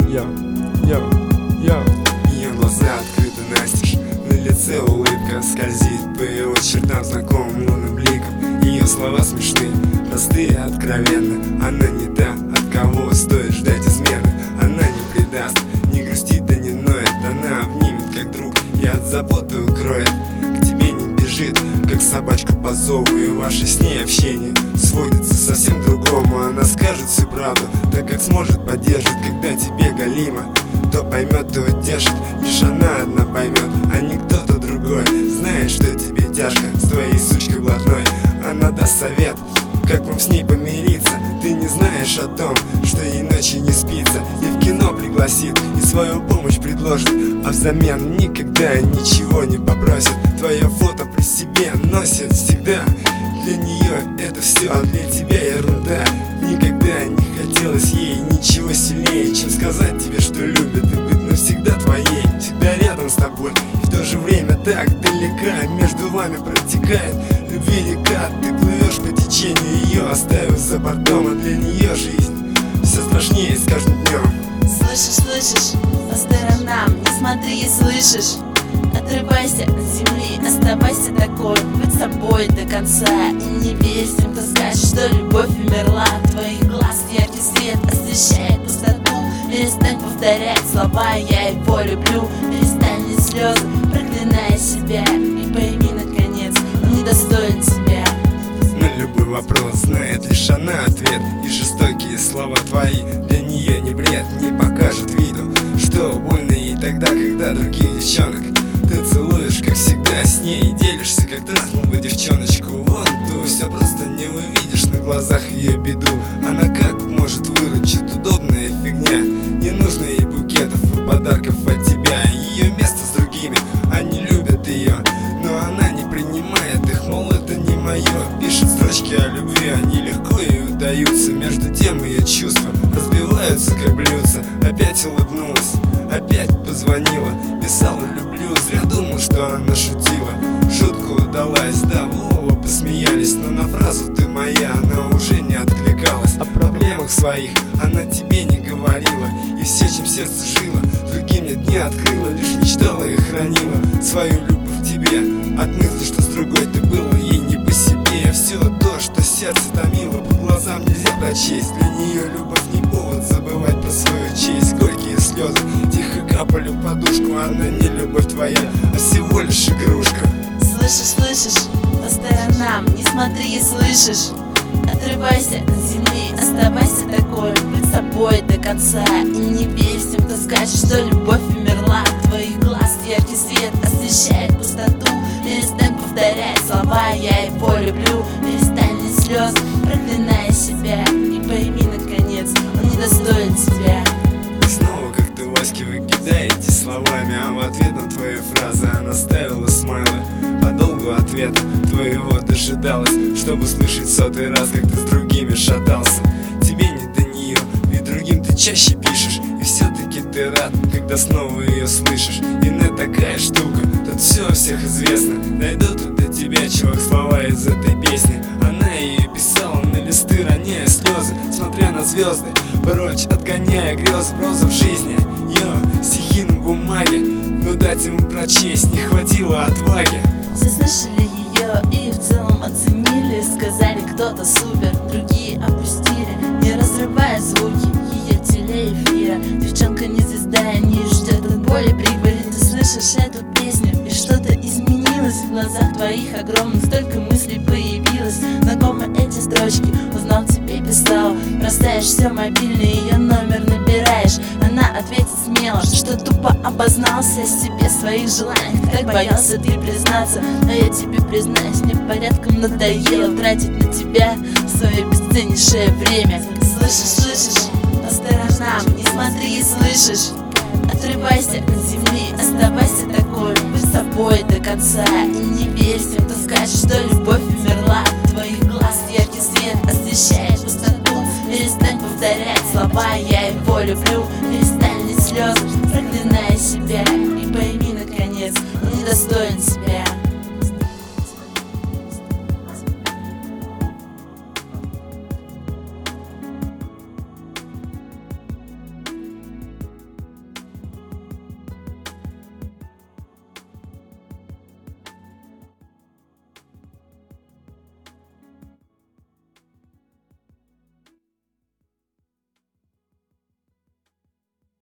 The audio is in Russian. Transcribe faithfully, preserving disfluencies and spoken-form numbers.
Йо, йо, йо. Ее глаза открыты настежь, на лице улыбка скользит по его чертам знакомым лунным бликом. Ее слова смешны, простые, откровенны. Она не та, от кого стоит ждать измены. Она не предаст, не грустит, да не ноет. Она обнимет как друг и от заботы укроет. К тебе не бежит, как собачка по зову. И ваше с ней общение сводится совсем к другому. Она скажет всю правду, так как сможет поддержит. Когда тебе галимо, кто поймет, то утешит. Лишь она одна поймет, а не кто-то другой. Знает, что тебе тяжко с твоей сучкой блатной. Она даст совет, как вам с ней помириться. Ты не знаешь о том, что ей ночью не спится. И в кино пригласит, и свою помощь предложит, а взамен никогда ничего не попросит. Твое фото при себе носит всегда. Для нее это все, а для тебя ерунда. Никогда не хотелось ей ничего сильнее, чем сказать тебе, что любит, и быть навсегда твоей. Всегда рядом с тобой, и в то же время так далека. Между вами протекает любви река. Ты плывешь по течению, ее оставив за бортом. А для нее жизнь все страшнее с каждым днем. Слышишь, слышишь, по сторонам не смотри и слышишь. Отрывайся от земли, оставайся такой, быть собой до конца. И не верь всем, кто скажет, что любовь умерла. Твоих глаз яркий свет освещает пустоту. Перестань повторять слова «я его люблю». Перестань лить слезы, проклиная себя. И пойми, наконец, он недостоин тебя. На любой вопрос знает лишь она ответ. И жестокие слова твои для нее не бред. Не покажет виду, что больно ей тогда, когда других девчонок ты целуешь, как всегда, с ней делишься, как трахнул девчоночку. Вон ту, все просто не увидишь на глазах ее беду. Она как может выручить, удобная фигня. Не нужно ей букетов и подарков от тебя. Ее место с другими, они любят ее, но она не принимает их, мол, это не мое. Пишет строчки о любви, они легко ей удаются. Между тем ее чувства разбиваются, как блюдца. Опять улыбнулась, опять позвонила, писала люблю. Зря думал, что она шутила. Шутка удалась, да, в оба посмеялись. Но на фразу «ты моя» она уже не откликалась. О проблемах своих она тебе не говорила. И все, чем сердце жило, другим нет, не открыла. Лишь мечтала и хранила свою любовь к тебе. От мысли, что с другой ты было ей не по себе. Все то, что сердце томило, по глазам нельзя прочесть. Для нее любовь не повод забывать про свою честь. Горькие слезы тихо капали в подушку. Она не любовь твоя, а всего лишь игрушка. Слышишь, слышишь, по сторонам не смотри и слышишь. Отрывайся от земли, оставайся такой, быть собой до конца. И не верь всем, кто скажет, что любовь умерла. Твоих глаз яркий свет освещает пустоту. Перестань повторять слова «я его люблю». Перестань лить слезы, проклиная себя. И пойми, наконец, он недостоин тебя. Снова как ты Ваське выкидаете словами, а в ответ на твои фразы она ставила смайлы. Подолгу ответа твоего дожидалась, чтобы слышать сотый раз, как ты с другими шатался. Тебе не до нее, ведь другим ты чаще пишешь. И все-таки ты рад, когда снова ее слышишь. Иная такая штука, тут все о всех известно. Дойдут тут до тебя, чувак, слова из этой песни. Она ее писала на листы, роняя слезы, смотря на звезды, прочь отгоняя грезы. Проза в жизни, ее стихи на бумаге, но дать ему прочесть не хватило отваги. Все слышали ее и в целом оценили. Сказали, кто-то супер, другие опустили, не разрывая звуки ее телеэфира. Девчонка не звезда, не ждет от боли прибыли. Ты слышишь эту песню, и что-то изменилось в глазах твоих огромных. Столько мыслей появилось, знакомы эти строчки, узнал, тебе писал. Бросаешь все мобильный, ее номер набираешь. Она ответит смело, что тупо обознался себе в своих желаниях. Так боялся ты признаться, но я тебе признаюсь, мне порядком надоело тратить на тебя свое бесценнейшее время. Слышишь, слышишь, по сторонам не смотри и слышишь. Отрывайся от земли, оставайся такой, быть собой до конца. И не верь всем, кто скажет, что любовь умерла. Твоих глаз яркий свет освещает пустоту. Перестань повторять слова «я его люблю».